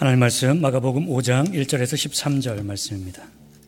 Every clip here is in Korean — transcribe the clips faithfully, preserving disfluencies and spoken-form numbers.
하나님 말씀 마가복음 오 장 일 절에서 십삼 절 말씀입니다.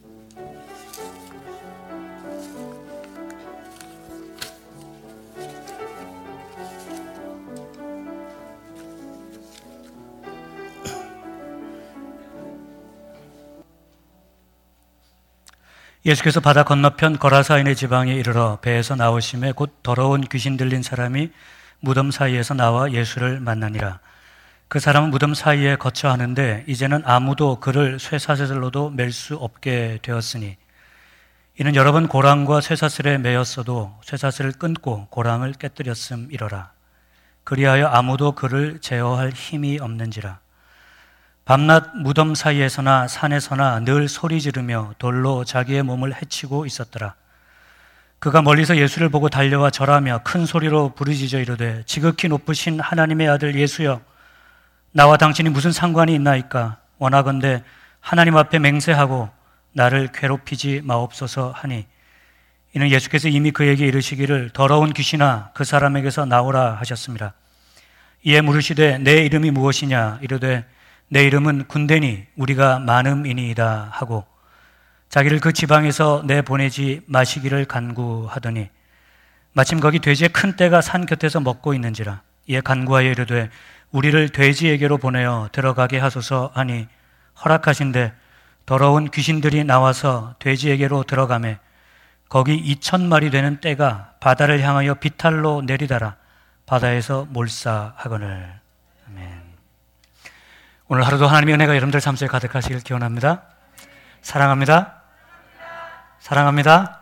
예수께서 바다 건너편 거라사인의 지방에 이르러 배에서 나오심에 곧 더러운 귀신 들린 사람이 무덤 사이에서 나와 예수를 만나니라. 그 사람은 무덤 사이에 거처하는데 이제는 아무도 그를 쇠사슬로도 맬 수 없게 되었으니 이는 여러 번 고랑과 쇠사슬에 매였어도 쇠사슬을 끊고 고랑을 깨뜨렸음이러라. 그리하여 아무도 그를 제어할 힘이 없는지라. 밤낮 무덤 사이에서나 산에서나 늘 소리 지르며 돌로 자기의 몸을 해치고 있었더라. 그가 멀리서 예수를 보고 달려와 절하며 큰 소리로 부르짖어 이르되 지극히 높으신 하나님의 아들 예수여, 나와 당신이 무슨 상관이 있나이까? 원하건대 하나님 앞에 맹세하고 나를 괴롭히지 마옵소서 하니, 이는 예수께서 이미 그에게 이르시기를 더러운 귀신아 그 사람에게서 나오라 하셨습니다. 이에 물으시되 내 이름이 무엇이냐? 이르되 내 이름은 군대니 우리가 많음이니이다 하고 자기를 그 지방에서 내보내지 마시기를 간구하더니 마침 거기 돼지의 큰 떼가 산 곁에서 먹고 있는지라. 이에 간구하여 이르되 우리를 돼지에게로 보내어 들어가게 하소서 하니 허락하신대 더러운 귀신들이 나와서 돼지에게로 들어가매 거기 이천 마리 되는 떼가 바다를 향하여 비탈로 내리다라 바다에서 몰사하거늘. 아멘. 오늘 하루도 하나님의 은혜가 여러분들 삶 속에 가득하시길 기원합니다. 사랑합니다. 사랑합니다.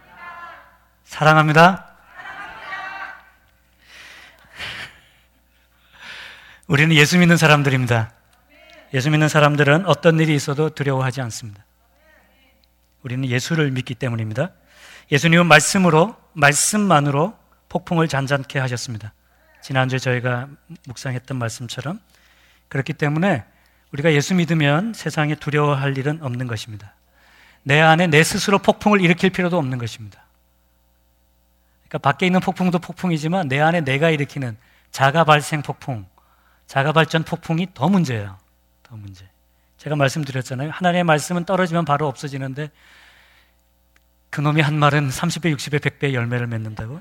사랑합니다. 우리는 예수 믿는 사람들입니다. 예수 믿는 사람들은 어떤 일이 있어도 두려워하지 않습니다. 우리는 예수를 믿기 때문입니다. 예수님은 말씀으로, 말씀만으로 폭풍을 잔잔케 하셨습니다. 지난주에 저희가 묵상했던 말씀처럼 그렇기 때문에 우리가 예수 믿으면 세상에 두려워할 일은 없는 것입니다. 내 안에 내 스스로 폭풍을 일으킬 필요도 없는 것입니다. 그러니까 밖에 있는 폭풍도 폭풍이지만 내 안에 내가 일으키는 자가 발생 폭풍, 자가 발전 폭풍이 더 문제예요. 더 문제. 제가 말씀드렸잖아요. 하나님의 말씀은 떨어지면 바로 없어지는데 그놈이 한 말은 삼십 배, 육십 배, 백 배의 열매를 맺는다고?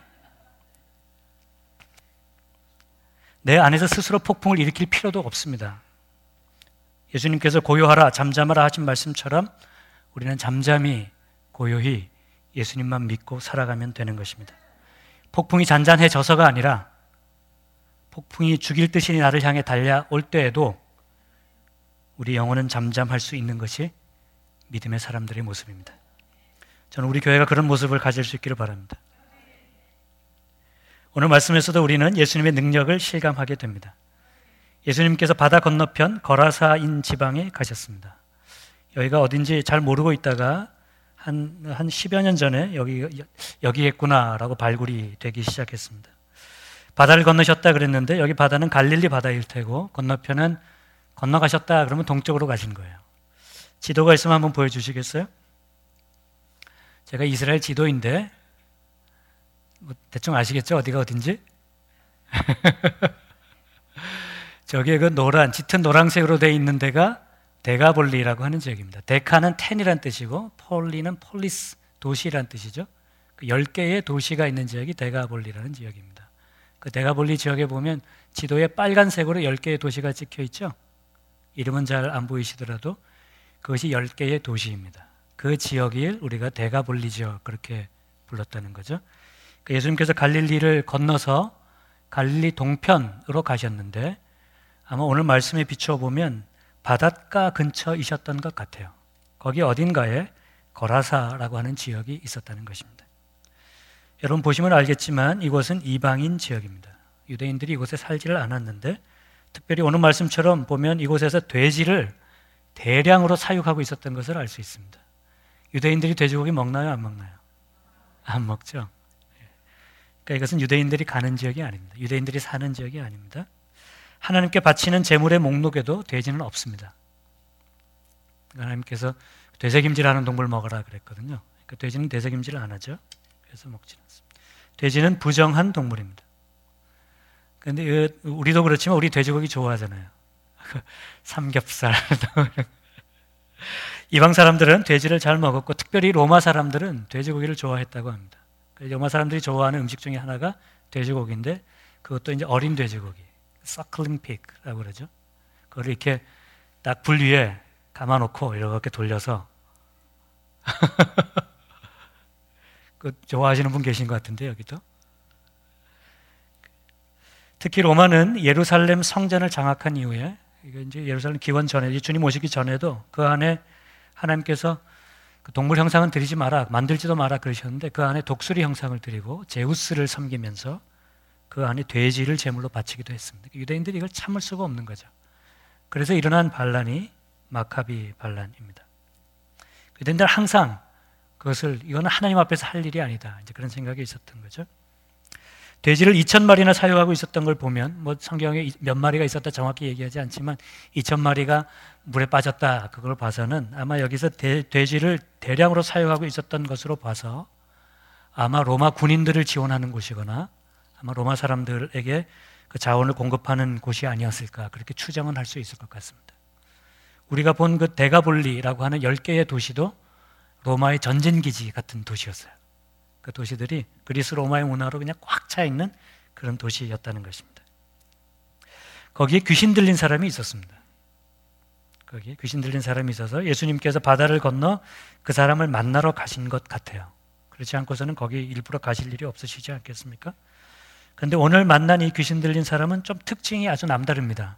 내 안에서 스스로 폭풍을 일으킬 필요도 없습니다. 예수님께서 고요하라, 잠잠하라 하신 말씀처럼 우리는 잠잠히 고요히 예수님만 믿고 살아가면 되는 것입니다. 폭풍이 잔잔해져서가 아니라 폭풍이 죽일 듯이 나를 향해 달려올 때에도 우리 영혼은 잠잠할 수 있는 것이 믿음의 사람들의 모습입니다. 저는 우리 교회가 그런 모습을 가질 수 있기를 바랍니다. 오늘 말씀에서도 우리는 예수님의 능력을 실감하게 됩니다. 예수님께서 바다 건너편 거라사인 지방에 가셨습니다. 여기가 어딘지 잘 모르고 있다가 한, 한 십여 년 전에 여기, 여기겠구나라고 발굴이 되기 시작했습니다. 바다를 건너셨다 그랬는데 여기 바다는 갈릴리 바다일 테고 건너편은 건너가셨다 그러면 동쪽으로 가신 거예요. 지도가 있으면 한번 보여주시겠어요? 제가 이스라엘 지도인데 뭐 대충 아시겠죠? 어디가 어딘지? 저기에 그 노란, 짙은 노란색으로 되어 있는 데가 데가볼리라고 하는 지역입니다. 데카는 텐이란 뜻이고 폴리는 폴리스, 도시란 뜻이죠. 그 열 개의 도시가 있는 지역이 데가볼리라는 지역입니다. 그 데가볼리 지역에 보면 지도에 빨간색으로 열 개의 도시가 찍혀 있죠. 이름은 잘 안 보이시더라도 그것이 열 개의 도시입니다. 그 지역을 우리가 데가볼리 지역 그렇게 불렀다는 거죠. 예수님께서 갈릴리를 건너서 갈릴리 동편으로 가셨는데 아마 오늘 말씀에 비춰보면 바닷가 근처이셨던 것 같아요. 거기 어딘가에 거라사라고 하는 지역이 있었다는 것입니다. 여러분 보시면 알겠지만 이곳은 이방인 지역입니다. 유대인들이 이곳에 살지를 않았는데 특별히 오늘 말씀처럼 보면 이곳에서 돼지를 대량으로 사육하고 있었던 것을 알 수 있습니다. 유대인들이 돼지고기 먹나요? 안 먹나요? 안 먹죠. 그러니까 이것은 유대인들이 가는 지역이 아닙니다. 유대인들이 사는 지역이 아닙니다. 하나님께 바치는 제물의 목록에도 돼지는 없습니다. 하나님께서 되새김질하는 동물 먹어라 그랬거든요. 그러니까 돼지는 되새김질을 안 하죠. 그래서 먹지 않습니다. 돼지는 부정한 동물입니다. 그런데 우리도 그렇지만 우리 돼지고기 좋아하잖아요. 삼겹살. 이방 사람들은 돼지를 잘 먹었고 특별히 로마 사람들은 돼지고기를 좋아했다고 합니다. 로마 사람들이 좋아하는 음식 중에 하나가 돼지고기인데 그것도 이제 어린 돼지고기, suckling pig라고 그러죠. 그걸 이렇게 딱 불 위에 감아놓고 이렇게 돌려서 그 좋아하시는 분 계신 것 같은데 여기도. 특히 로마는 예루살렘 성전을 장악한 이후에 이게 이제 예루살렘 기원 전에 주님 오시기 전에도 그 안에 하나님께서 그 동물 형상은 드리지 마라, 만들지도 마라 그러셨는데 그 안에 독수리 형상을 드리고 제우스를 섬기면서 그 안에 돼지를 제물로 바치기도 했습니다. 유대인들이 이걸 참을 수가 없는 거죠. 그래서 일어난 반란이 마카비 반란입니다. 유대인들은 항상 그것을 이거는 하나님 앞에서 할 일이 아니다, 이제 그런 생각이 있었던 거죠. 돼지를 이천 마리나 사용하고 있었던 걸 보면 뭐 성경에 몇 마리가 있었다 정확히 얘기하지 않지만 이천 마리가 물에 빠졌다 그걸 봐서는 아마 여기서 돼, 돼지를 대량으로 사용하고 있었던 것으로 봐서 아마 로마 군인들을 지원하는 곳이거나 아마 로마 사람들에게 그 자원을 공급하는 곳이 아니었을까 그렇게 추정은 할 수 있을 것 같습니다. 우리가 본 그 데가볼리라고 하는 열 개의 도시도 로마의 전쟁기지 같은 도시였어요. 그 도시들이 그리스 로마의 문화로 그냥 꽉 차 있는 그런 도시였다는 것입니다. 거기에 귀신 들린 사람이 있었습니다. 거기에 귀신 들린 사람이 있어서 예수님께서 바다를 건너 그 사람을 만나러 가신 것 같아요. 그렇지 않고서는 거기 일부러 가실 일이 없으시지 않겠습니까? 그런데 오늘 만난 이 귀신 들린 사람은 좀 특징이 아주 남다릅니다.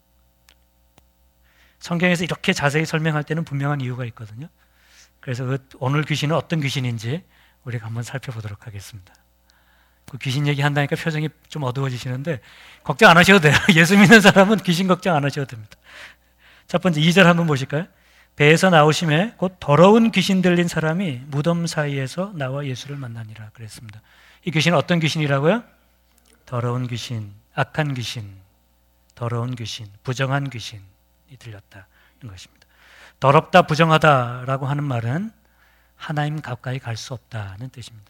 성경에서 이렇게 자세히 설명할 때는 분명한 이유가 있거든요. 그래서 그 오늘 귀신은 어떤 귀신인지 우리가 한번 살펴보도록 하겠습니다. 그 귀신 얘기한다니까 표정이 좀 어두워지시는데 걱정 안 하셔도 돼요. 예수 믿는 사람은 귀신 걱정 안 하셔도 됩니다. 첫 번째 이 절 한번 보실까요? 배에서 나오심에 곧 더러운 귀신 들린 사람이 무덤 사이에서 나와 예수를 만나니라 그랬습니다. 이 귀신은 어떤 귀신이라고요? 더러운 귀신, 악한 귀신, 더러운 귀신, 부정한 귀신이 들렸다는 것입니다. 더럽다, 부정하다라고 하는 말은 하나님 가까이 갈 수 없다는 뜻입니다.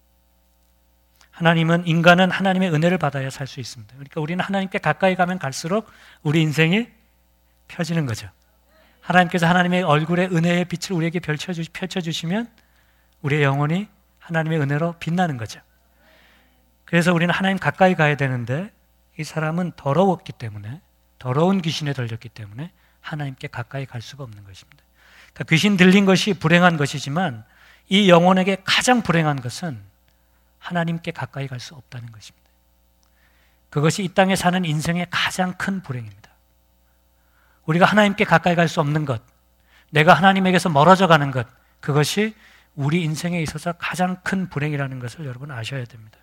하나님은, 인간은 하나님의 은혜를 받아야 살 수 있습니다. 그러니까 우리는 하나님께 가까이 가면 갈수록 우리 인생이 펴지는 거죠. 하나님께서 하나님의 얼굴의 은혜의 빛을 우리에게 펼쳐주, 펼쳐주시면 우리의 영혼이 하나님의 은혜로 빛나는 거죠. 그래서 우리는 하나님 가까이 가야 되는데 이 사람은 더러웠기 때문에, 더러운 귀신에 들렸기 때문에 하나님께 가까이 갈 수가 없는 것입니다. 그러니까 귀신 들린 것이 불행한 것이지만 이 영혼에게 가장 불행한 것은 하나님께 가까이 갈 수 없다는 것입니다. 그것이 이 땅에 사는 인생의 가장 큰 불행입니다. 우리가 하나님께 가까이 갈 수 없는 것, 내가 하나님에게서 멀어져 가는 것, 그것이 우리 인생에 있어서 가장 큰 불행이라는 것을 여러분 아셔야 됩니다.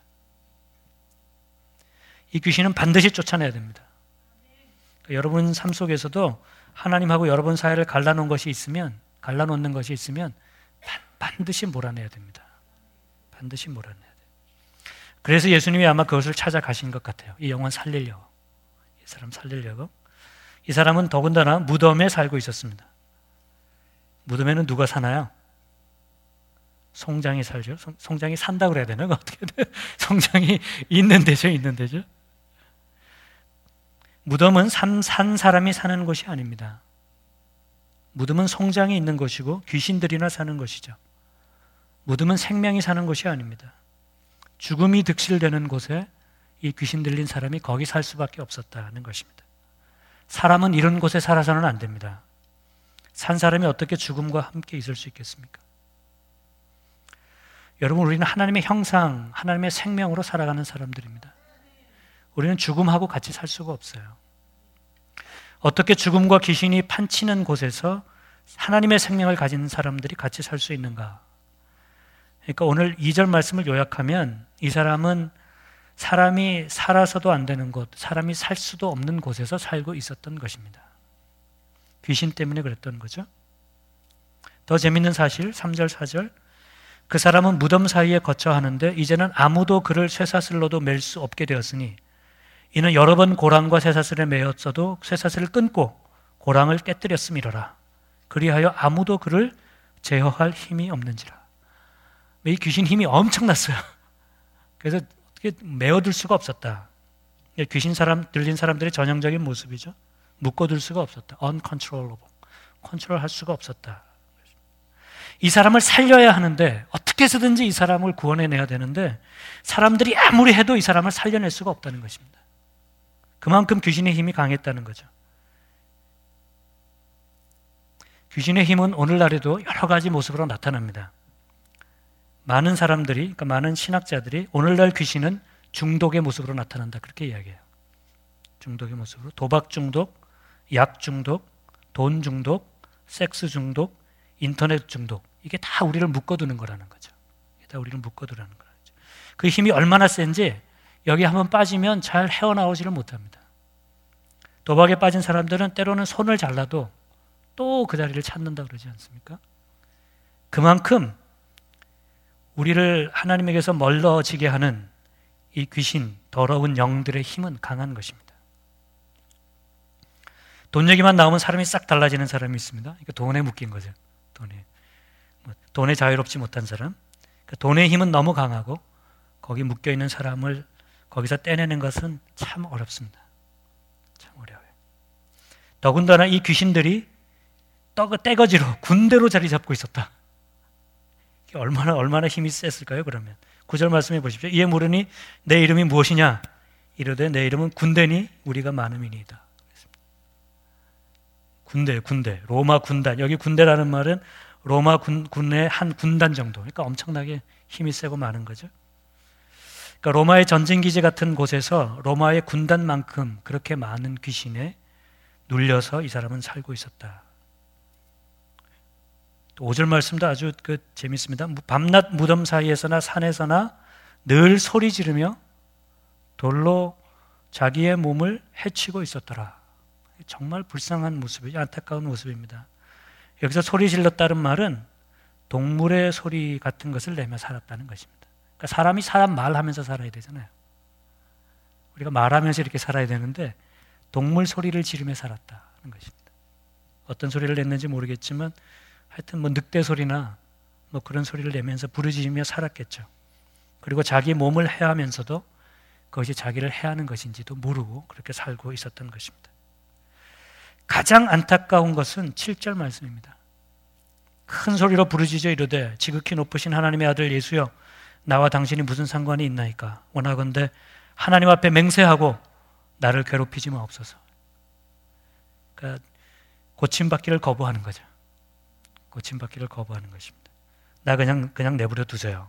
이 귀신은 반드시 쫓아내야 됩니다. 그러니까 여러분 삶 속에서도 하나님하고 여러분 사이를 갈라놓은 것이 있으면, 갈라놓는 것이 있으면 반드시 몰아내야 됩니다. 반드시 몰아내야 돼요. 그래서 예수님이 아마 그것을 찾아가신 것 같아요. 이 영혼 살리려고, 이 사람 살리려고. 이 사람은 더군다나 무덤에 살고 있었습니다. 무덤에는 누가 사나요? 송장이 살죠. 송, 송장이 산다 그래야 되나? 어떻게 돼? 송장이 있는 데죠, 있는 데죠. 무덤은 산, 산 사람이 사는 곳이 아닙니다. 무덤은 송장이 있는 곳이고 귀신들이나 사는 곳이죠. 무덤은 생명이 사는 곳이 아닙니다. 죽음이 득실되는 곳에 이 귀신 들린 사람이 거기 살 수밖에 없었다는 것입니다. 사람은 이런 곳에 살아서는 안 됩니다. 산 사람이 어떻게 죽음과 함께 있을 수 있겠습니까? 여러분, 우리는 하나님의 형상, 하나님의 생명으로 살아가는 사람들입니다. 우리는 죽음하고 같이 살 수가 없어요. 어떻게 죽음과 귀신이 판치는 곳에서 하나님의 생명을 가진 사람들이 같이 살 수 있는가? 그러니까 오늘 이 절 말씀을 요약하면 이 사람은 사람이 살아서도 안 되는 곳, 사람이 살 수도 없는 곳에서 살고 있었던 것입니다. 귀신 때문에 그랬던 거죠. 더 재밌는 사실, 삼 절, 사 절. 그 사람은 무덤 사이에 거처 하는데 이제는 아무도 그를 쇠사슬로도 맬 수 없게 되었으니 이는 여러 번 고랑과 쇠사슬에 매였어도 쇠사슬을 끊고 고랑을 깨뜨렸음이로라. 그리하여 아무도 그를 제어할 힘이 없는지라. 이 귀신 힘이 엄청났어요. 그래서 어떻게 메어둘 수가 없었다. 귀신 사람, 들린 사람들의 전형적인 모습이죠. 묶어둘 수가 없었다. uncontrollable. 컨트롤할 수가 없었다. 이 사람을 살려야 하는데 어떻게 해서든지 이 사람을 구원해내야 되는데 사람들이 아무리 해도 이 사람을 살려낼 수가 없다는 것입니다. 그만큼 귀신의 힘이 강했다는 거죠. 귀신의 힘은 오늘날에도 여러 가지 모습으로 나타납니다. 많은 사람들이, 그러니까 많은 신학자들이 오늘날 귀신은 중독의 모습으로 나타난다 그렇게 이야기해요. 중독의 모습으로. 도박 중독, 약 중독, 돈 중독, 섹스 중독, 인터넷 중독, 이게 다 우리를 묶어두는 거라는 거죠. 이게 다 우리를 묶어두라는 거죠. 그 힘이 얼마나 센지 여기 한번 빠지면 잘 헤어나오지를 못합니다. 도박에 빠진 사람들은 때로는 손을 잘라도 또 그 자리를 찾는다 그러지 않습니까? 그만큼 우리를 하나님에게서 멀어지게 하는 이 귀신, 더러운 영들의 힘은 강한 것입니다. 돈 얘기만 나오면 사람이 싹 달라지는 사람이 있습니다. 그러니까 돈에 묶인 거죠. 돈에. 돈에 자유롭지 못한 사람. 그러니까 돈의 힘은 너무 강하고 거기 묶여있는 사람을 거기서 떼내는 것은 참 어렵습니다. 참 어려워요. 더군다나 이 귀신들이 떼거지로 군대로 자리 잡고 있었다. 이게 얼마나 얼마나 힘이 셌을까요? 그러면 구절 말씀해 보십시오. 이에 물으니 내 이름이 무엇이냐? 이르되 내 이름은 군대니 우리가 많음이니이다. 군대, 군대, 로마 군단. 여기 군대라는 말은 로마 군, 군의 한 군단 정도. 그러니까 엄청나게 힘이 세고 많은 거죠. 그러니까 로마의 전쟁기지 같은 곳에서 로마의 군단만큼 그렇게 많은 귀신에 눌려서 이 사람은 살고 있었다. 오 절 말씀도 아주 그 재밌습니다. 밤낮 무덤 사이에서나 산에서나 늘 소리 지르며 돌로 자기의 몸을 해치고 있었더라. 정말 불쌍한 모습이죠. 안타까운 모습입니다. 여기서 소리 질렀다는 말은 동물의 소리 같은 것을 내며 살았다는 것입니다. 그러니까 사람이 사람 말하면서 살아야 되잖아요. 우리가 말하면서 이렇게 살아야 되는데 동물 소리를 지르며 살았다는 것입니다. 어떤 소리를 냈는지 모르겠지만 하여튼 뭐 늑대 소리나 뭐 그런 소리를 내면서 부르짖으며 살았겠죠. 그리고 자기 몸을 해하면서도 그것이 자기를 해하는 것인지도 모르고 그렇게 살고 있었던 것입니다. 가장 안타까운 것은 칠 절 말씀입니다. 큰 소리로 부르짖어 이르되 지극히 높으신 하나님의 아들 예수여 나와 당신이 무슨 상관이 있나이까? 원하건대 하나님 앞에 맹세하고 나를 괴롭히지 마옵소서. 그러니까 고침받기를 거부하는 거죠. 고침받기를 거부하는 것입니다. 나 그냥 그냥 내버려 두세요.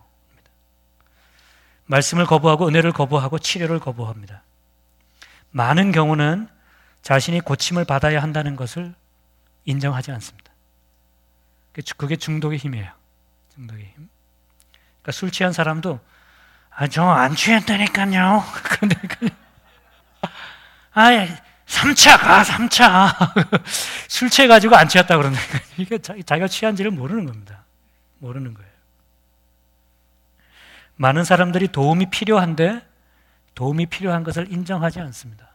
말씀을 거부하고 은혜를 거부하고 치료를 거부합니다. 많은 경우는 자신이 고침을 받아야 한다는 것을 인정하지 않습니다. 그게 중독의 힘이에요. 중독의 힘. 그러니까 술 취한 사람도 아, 저 안 취했다니까요. 그런데 아, 삼 차 가, 삼 차. 술 취해가지고 안 취했다 그러는데 이게 자기가 취한지를 모르는 겁니다. 모르는 거예요. 많은 사람들이 도움이 필요한데 도움이 필요한 것을 인정하지 않습니다.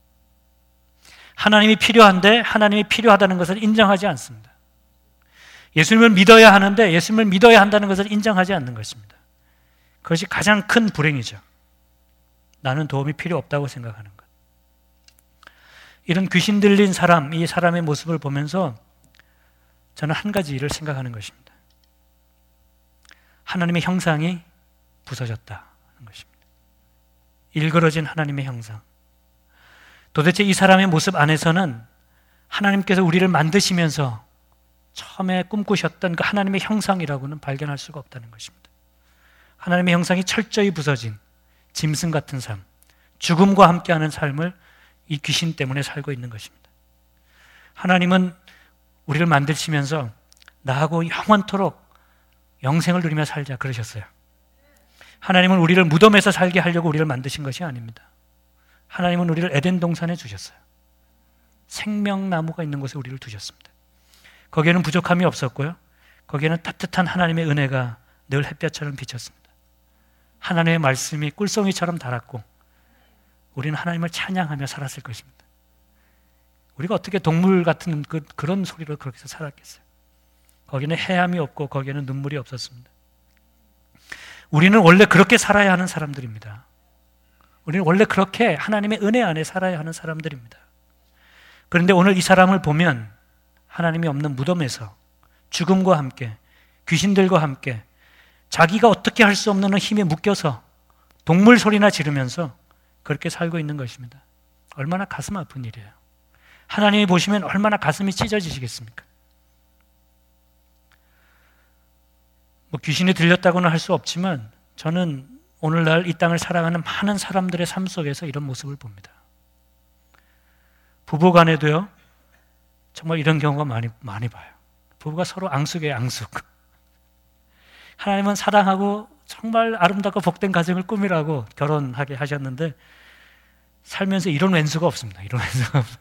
하나님이 필요한데 하나님이 필요하다는 것을 인정하지 않습니다. 예수님을 믿어야 하는데 예수님을 믿어야 한다는 것을 인정하지 않는 것입니다. 그것이 가장 큰 불행이죠. 나는 도움이 필요 없다고 생각하는 것. 이런 귀신 들린 사람, 이 사람의 모습을 보면서 저는 한 가지 일을 생각하는 것입니다. 하나님의 형상이 부서졌다는 것입니다. 일그러진 하나님의 형상. 도대체 이 사람의 모습 안에서는 하나님께서 우리를 만드시면서 처음에 꿈꾸셨던 그 하나님의 형상이라고는 발견할 수가 없다는 것입니다. 하나님의 형상이 철저히 부서진 짐승 같은 삶, 죽음과 함께하는 삶을 이 귀신 때문에 살고 있는 것입니다. 하나님은 우리를 만드시면서 나하고 영원토록 영생을 누리며 살자 그러셨어요. 하나님은 우리를 무덤에서 살게 하려고 우리를 만드신 것이 아닙니다. 하나님은 우리를 에덴 동산에 주셨어요. 생명나무가 있는 곳에 우리를 두셨습니다. 거기에는 부족함이 없었고요. 거기에는 따뜻한 하나님의 은혜가 늘 햇볕처럼 비쳤습니다. 하나님의 말씀이 꿀송이처럼 달았고 우리는 하나님을 찬양하며 살았을 것입니다. 우리가 어떻게 동물 같은 그, 그런 소리로 그렇게 살았겠어요? 거기는 해함이 없고 거기에는 눈물이 없었습니다. 우리는 원래 그렇게 살아야 하는 사람들입니다. 우리는 원래 그렇게 하나님의 은혜 안에 살아야 하는 사람들입니다. 그런데 오늘 이 사람을 보면 하나님이 없는 무덤에서 죽음과 함께 귀신들과 함께 자기가 어떻게 할 수 없는 힘에 묶여서 동물 소리나 지르면서 그렇게 살고 있는 것입니다. 얼마나 가슴 아픈 일이에요. 하나님이 보시면 얼마나 가슴이 찢어지시겠습니까? 뭐 귀신이 들렸다고는 할 수 없지만 저는 오늘날 이 땅을 살아가는 많은 사람들의 삶 속에서 이런 모습을 봅니다. 부부 간에도요, 정말 이런 경우가 많이, 많이 봐요. 부부가 서로 앙숙이에요, 앙숙. 하나님은 사랑하고 정말 아름답고 복된 가정을 꾸미라고 결혼하게 하셨는데 살면서 이런 왼수가 없습니다. 이런 왼수가 없어요.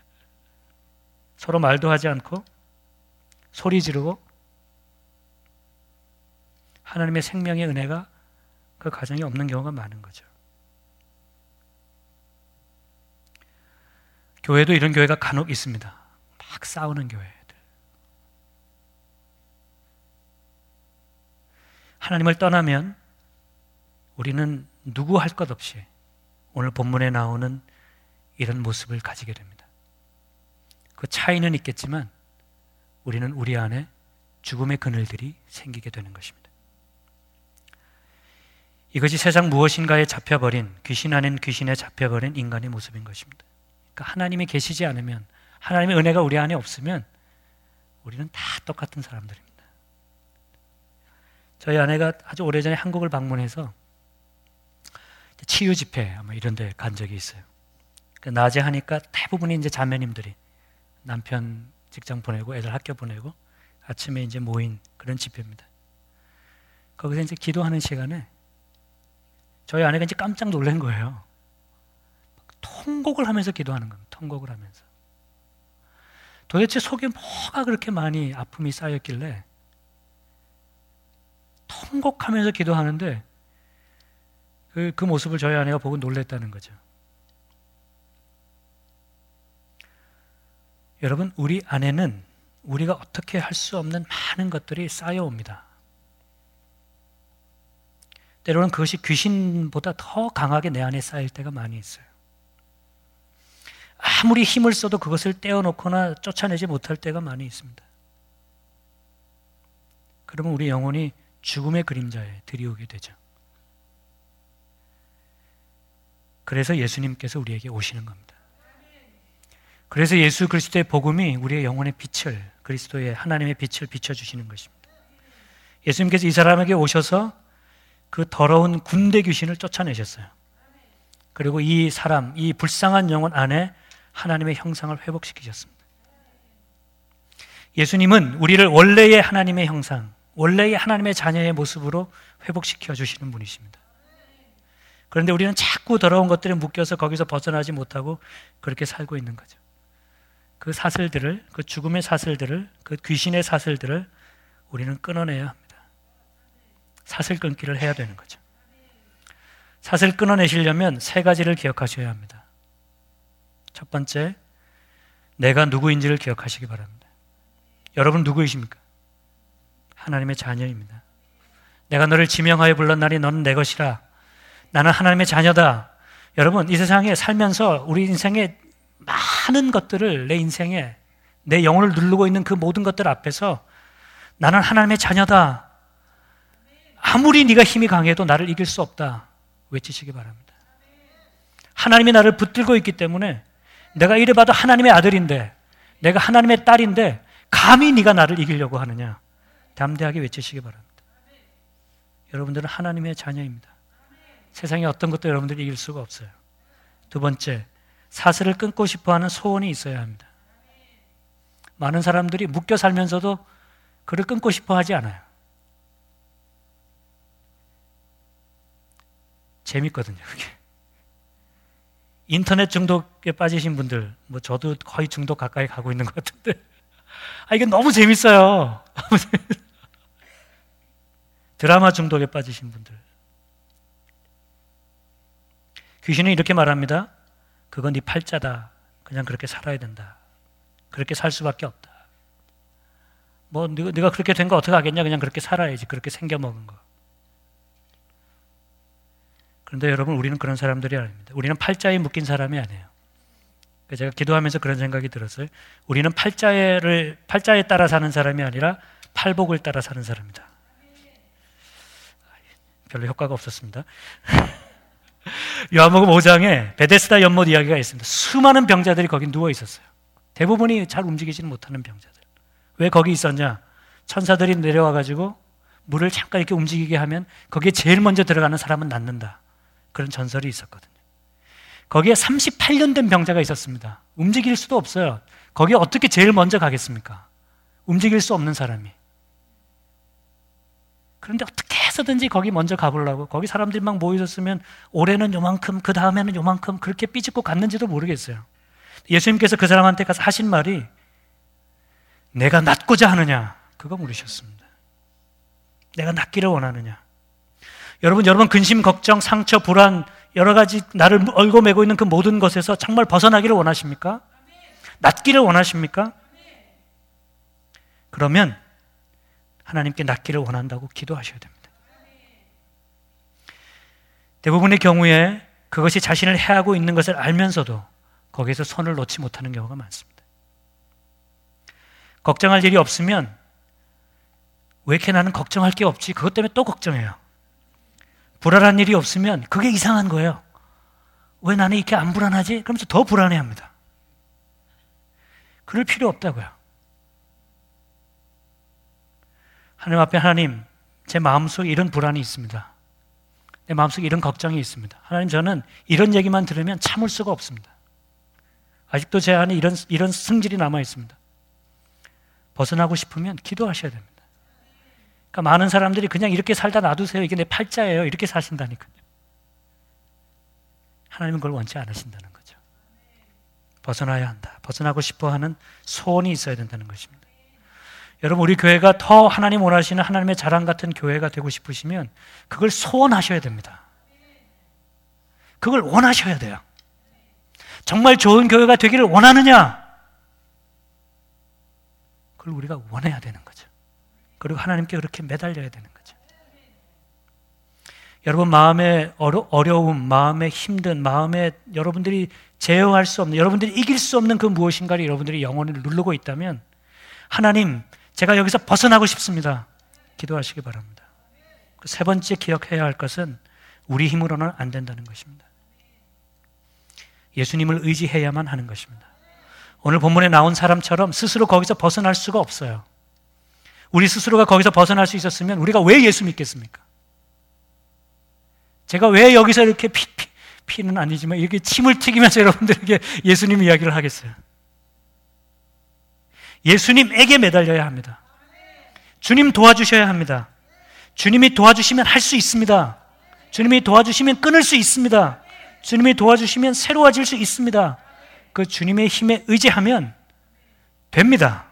서로 말도 하지 않고 소리 지르고 하나님의 생명의 은혜가 그 가정에 없는 경우가 많은 거죠. 교회도 이런 교회가 간혹 있습니다. 막 싸우는 교회들. 하나님을 떠나면 우리는 누구 할 것 없이 오늘 본문에 나오는 이런 모습을 가지게 됩니다. 그 차이는 있겠지만 우리는 우리 안에 죽음의 그늘들이 생기게 되는 것입니다. 이것이 세상 무엇인가에 잡혀버린, 귀신 아닌 귀신에 잡혀버린 인간의 모습인 것입니다. 그러니까 하나님이 계시지 않으면, 하나님의 은혜가 우리 안에 없으면 우리는 다 똑같은 사람들입니다. 저희 아내가 아주 오래전에 한국을 방문해서 치유 집회 아마 이런 데 간 적이 있어요. 그러니까 낮에 하니까 대부분이 이제 자매님들이 남편 직장 보내고 애들 학교 보내고 아침에 이제 모인 그런 집회입니다. 거기서 이제 기도하는 시간에 저희 아내가 이제 깜짝 놀란 거예요. 통곡을 하면서 기도하는 겁니다. 통곡을 하면서. 도대체 속에 뭐가 그렇게 많이 아픔이 쌓였길래 통곡하면서 기도하는데 그, 그 모습을 저희 아내가 보고 놀랬다는 거죠. 여러분, 우리 안에는 우리가 어떻게 할 수 없는 많은 것들이 쌓여옵니다. 때로는 그것이 귀신보다 더 강하게 내 안에 쌓일 때가 많이 있어요. 아무리 힘을 써도 그것을 떼어놓거나 쫓아내지 못할 때가 많이 있습니다. 그러면 우리 영혼이 죽음의 그림자에 들이오게 되죠. 그래서 예수님께서 우리에게 오시는 겁니다. 그래서 예수 그리스도의 복음이 우리의 영혼의 빛을, 그리스도의 하나님의 빛을 비춰주시는 것입니다. 예수님께서 이 사람에게 오셔서 그 더러운 군대 귀신을 쫓아내셨어요. 그리고 이 사람, 이 불쌍한 영혼 안에 하나님의 형상을 회복시키셨습니다. 예수님은 우리를 원래의 하나님의 형상, 원래의 하나님의 자녀의 모습으로 회복시켜 주시는 분이십니다. 그런데 우리는 자꾸 더러운 것들에 묶여서 거기서 벗어나지 못하고 그렇게 살고 있는 거죠. 그 사슬들을, 그 죽음의 사슬들을, 그 귀신의 사슬들을 우리는 끊어내야 합니다. 사슬 끊기를 해야 되는 거죠. 사슬 끊어내시려면 세 가지를 기억하셔야 합니다. 첫 번째, 내가 누구인지를 기억하시기 바랍니다. 여러분 누구이십니까? 하나님의 자녀입니다. 내가 너를 지명하여 불렀나니 너는 내 것이라. 나는 하나님의 자녀다. 여러분, 이 세상에 살면서 우리 인생의 많은 것들을, 내 인생에 내 영혼을 누르고 있는 그 모든 것들 앞에서 나는 하나님의 자녀다. 아무리 네가 힘이 강해도 나를 이길 수 없다. 외치시기 바랍니다. 하나님이 나를 붙들고 있기 때문에 내가 이래봐도 하나님의 아들인데, 내가 하나님의 딸인데 감히 네가 나를 이기려고 하느냐. 담대하게 외치시기 바랍니다. 여러분들은 하나님의 자녀입니다. 세상에 어떤 것도 여러분들이 이길 수가 없어요. 두 번째, 사슬을 끊고 싶어하는 소원이 있어야 합니다. 많은 사람들이 묶여 살면서도 그를 끊고 싶어 하지 않아요. 재밌거든요, 그게. 인터넷 중독에 빠지신 분들, 뭐 저도 거의 중독 가까이 가고 있는 것 같은데, 아, 이게 너무 재밌어요. 드라마 중독에 빠지신 분들. 귀신은 이렇게 말합니다. 그건 네 팔자다. 그냥 그렇게 살아야 된다. 그렇게 살 수밖에 없다. 뭐 네가, 네가 그렇게 된 거 어떻게 하겠냐. 그냥 그렇게 살아야지. 그렇게 생겨먹은 거. 그런데 여러분, 우리는 그런 사람들이 아닙니다. 우리는 팔자에 묶인 사람이 아니에요. 제가 기도하면서 그런 생각이 들었어요. 우리는 팔자를, 팔자에 따라 사는 사람이 아니라 팔복을 따라 사는 사람이다. 별로 효과가 없었습니다. 요한복음 오 장에 베데스다 연못 이야기가 있습니다. 수많은 병자들이 거기 누워 있었어요. 대부분이 잘 움직이지는 못하는 병자들. 왜 거기 있었냐? 천사들이 내려와가지고 물을 잠깐 이렇게 움직이게 하면 거기에 제일 먼저 들어가는 사람은 낫는다. 그런 전설이 있었거든요. 거기에 삼십팔 년 된 병자가 있었습니다. 움직일 수도 없어요. 거기에 어떻게 제일 먼저 가겠습니까? 움직일 수 없는 사람이. 그런데 어떻게 해서든지 거기 먼저 가보려고, 거기 사람들이 막 모여있었으면 올해는 요만큼, 그 다음에는 요만큼 그렇게 삐집고 갔는지도 모르겠어요. 예수님께서 그 사람한테 가서 하신 말이 내가 낫고자 하느냐? 그거 물으셨습니다. 내가 낫기를 원하느냐? 여러분, 여러분 근심, 걱정, 상처, 불안, 여러 가지 나를 얽어 매고 있는 그 모든 것에서 정말 벗어나기를 원하십니까? 낫기를 원하십니까? 그러면 하나님께 낫기를 원한다고 기도하셔야 됩니다. 대부분의 경우에 그것이 자신을 해하고 있는 것을 알면서도 거기에서 손을 놓지 못하는 경우가 많습니다. 걱정할 일이 없으면 왜 이렇게 나는 걱정할 게 없지? 그것 때문에 또 걱정해요. 불안한 일이 없으면 그게 이상한 거예요. 왜 나는 이렇게 안 불안하지? 그러면서 더 불안해합니다. 그럴 필요 없다고요. 하나님 앞에, 하나님, 제 마음속에 이런 불안이 있습니다. 내 마음속에 이런 걱정이 있습니다. 하나님, 저는 이런 얘기만 들으면 참을 수가 없습니다. 아직도 제 안에 이런, 이런 승질이 남아 있습니다. 벗어나고 싶으면 기도하셔야 됩니다. 그러니까 많은 사람들이 그냥 이렇게 살다 놔두세요. 이게 내 팔자예요. 이렇게 사신다니까요. 하나님은 그걸 원치 않으신다는 거죠. 벗어나야 한다. 벗어나고 싶어하는 소원이 있어야 된다는 것입니다. 여러분, 우리 교회가 더 하나님 원하시는 하나님의 자랑 같은 교회가 되고 싶으시면 그걸 소원하셔야 됩니다. 그걸 원하셔야 돼요. 정말 좋은 교회가 되기를 원하느냐? 그걸 우리가 원해야 되는 거죠. 그리고 하나님께 그렇게 매달려야 되는 거죠. 여러분, 마음의 어려, 어려움, 마음의 힘든, 마음에 여러분들이 제어할 수 없는, 여러분들이 이길 수 없는 그 무엇인가를 여러분들이 영혼을 누르고 있다면 하나님, 제가 여기서 벗어나고 싶습니다. 기도하시기 바랍니다. 세 번째 기억해야 할 것은 우리 힘으로는 안 된다는 것입니다. 예수님을 의지해야만 하는 것입니다. 오늘 본문에 나온 사람처럼 스스로 거기서 벗어날 수가 없어요. 우리 스스로가 거기서 벗어날 수 있었으면 우리가 왜 예수 믿겠습니까? 제가 왜 여기서 이렇게 피, 피, 피는 아니지만 이렇게 침을 튀기면서 여러분들에게 예수님 이야기를 하겠어요? 예수님에게 매달려야 합니다. 주님 도와주셔야 합니다. 주님이 도와주시면 할 수 있습니다. 주님이 도와주시면 끊을 수 있습니다. 주님이 도와주시면 새로워질 수 있습니다. 그 주님의 힘에 의지하면 됩니다.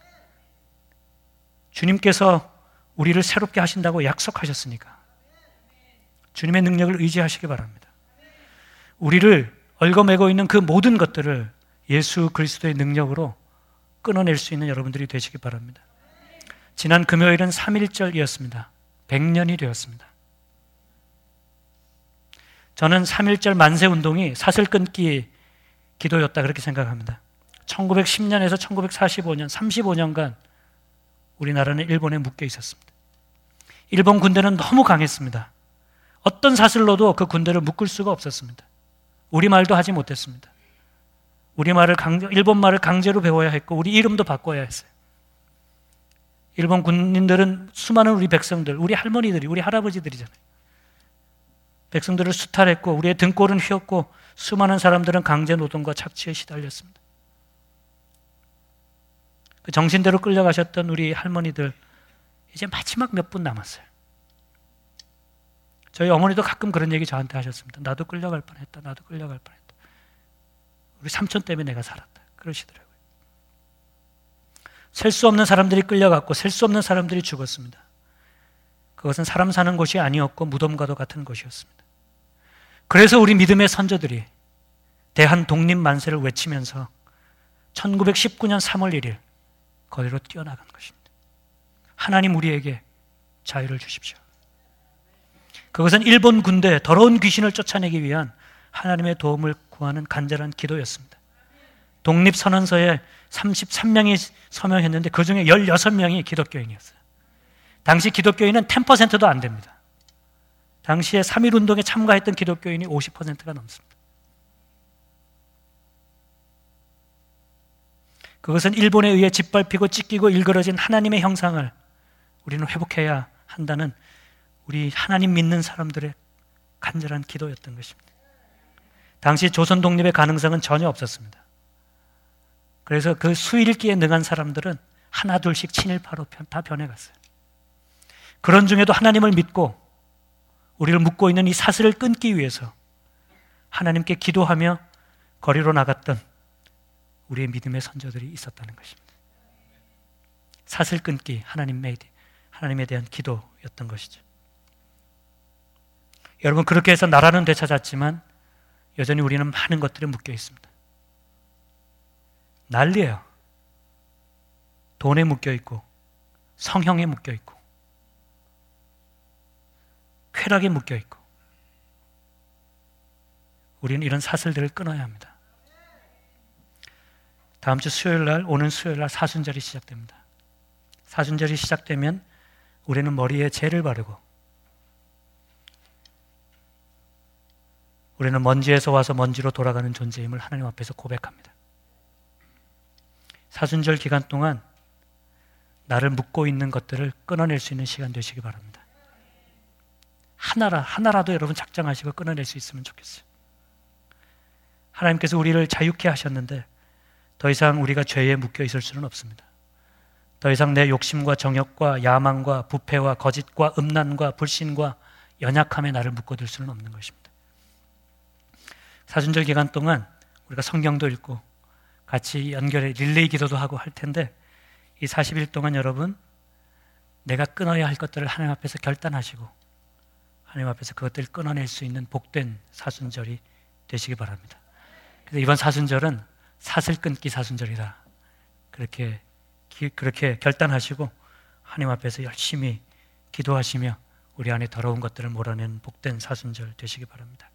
주님께서 우리를 새롭게 하신다고 약속하셨으니까 주님의 능력을 의지하시기 바랍니다. 우리를 얽어매고 있는 그 모든 것들을 예수 그리스도의 능력으로 끊어낼 수 있는 여러분들이 되시기 바랍니다. 지난 금요일은 삼일절이었습니다. 백 년이 되었습니다. 저는 삼일절 만세운동이 사슬 끊기 기도였다 그렇게 생각합니다. 천구백십 년에서 천구백사십오 년, 삼십오 년간 우리나라는 일본에 묶여 있었습니다. 일본 군대는 너무 강했습니다. 어떤 사슬로도 그 군대를 묶을 수가 없었습니다. 우리말도 하지 못했습니다. 우리말을 강제, 일본말을 강제로 배워야 했고 우리 이름도 바꿔야 했어요. 일본 군인들은 수많은 우리 백성들, 우리 할머니들이, 우리 할아버지들이잖아요. 백성들을 수탈했고 우리의 등골은 휘었고 수많은 사람들은 강제 노동과 착취에 시달렸습니다. 그 정신대로 끌려가셨던 우리 할머니들 이제 마지막 몇 분 남았어요. 저희 어머니도 가끔 그런 얘기 저한테 하셨습니다. 나도 끌려갈 뻔했다. 나도 끌려갈 뻔했다. 우리 삼촌 때문에 내가 살았다. 그러시더라고요. 셀 수 없는 사람들이 끌려갔고 셀 수 없는 사람들이 죽었습니다. 그것은 사람 사는 곳이 아니었고 무덤과도 같은 곳이었습니다. 그래서 우리 믿음의 선조들이 대한 독립 만세를 외치면서 천구백십구 년 삼월 일일 거리로 뛰어나간 것입니다. 하나님 우리에게 자유를 주십시오. 그것은 일본 군대 더러운 귀신을 쫓아내기 위한 하나님의 도움을 구하는 간절한 기도였습니다. 독립선언서에 삼십삼 명이 서명했는데 그 중에 십육 명이 기독교인이었어요. 당시 기독교인은 십 퍼센트도 안 됩니다. 당시에 삼일 운동에 참가했던 기독교인이 오십 퍼센트가 넘습니다. 그것은 일본에 의해 짓밟히고 찢기고 일그러진 하나님의 형상을 우리는 회복해야 한다는 우리 하나님 믿는 사람들의 간절한 기도였던 것입니다. 당시 조선 독립의 가능성은 전혀 없었습니다. 그래서 그 수일기에 능한 사람들은 하나 둘씩 친일파로 다 변해갔어요. 그런 중에도 하나님을 믿고 우리를 묶고 있는 이 사슬을 끊기 위해서 하나님께 기도하며 거리로 나갔던 우리의 믿음의 선조들이 있었다는 것입니다. 사슬 끊기, 하나님에, 하나님에 대한 기도였던 것이죠. 여러분, 그렇게 해서 나라는 되찾았지만 여전히 우리는 많은 것들에 묶여 있습니다. 난리예요. 돈에 묶여 있고, 성형에 묶여 있고, 쾌락에 묶여 있고, 우리는 이런 사슬들을 끊어야 합니다. 다음 주 수요일 날, 오는 수요일 날 사순절이 시작됩니다. 사순절이 시작되면 우리는 머리에 젤을 바르고 우리는 먼지에서 와서 먼지로 돌아가는 존재임을 하나님 앞에서 고백합니다. 사순절 기간 동안 나를 묶고 있는 것들을 끊어낼 수 있는 시간 되시기 바랍니다. 하나라, 하나라도 여러분 작정하시고 끊어낼 수 있으면 좋겠어요. 하나님께서 우리를 자유케 하셨는데 더 이상 우리가 죄에 묶여 있을 수는 없습니다. 더 이상 내 욕심과 정욕과 야망과 부패와 거짓과 음란과 불신과 연약함에 나를 묶어둘 수는 없는 것입니다. 사순절 기간 동안 우리가 성경도 읽고 같이 연결해 릴레이 기도도 하고 할 텐데 이 사십 일 동안 여러분 내가 끊어야 할 것들을 하나님 앞에서 결단하시고 하나님 앞에서 그것들을 끊어낼 수 있는 복된 사순절이 되시기 바랍니다. 그래서 이번 사순절은 사슬 끊기 사순절이다. 그렇게 그렇게 결단하시고 하나님 앞에서 열심히 기도하시며 우리 안에 더러운 것들을 몰아내는 복된 사순절 되시기 바랍니다.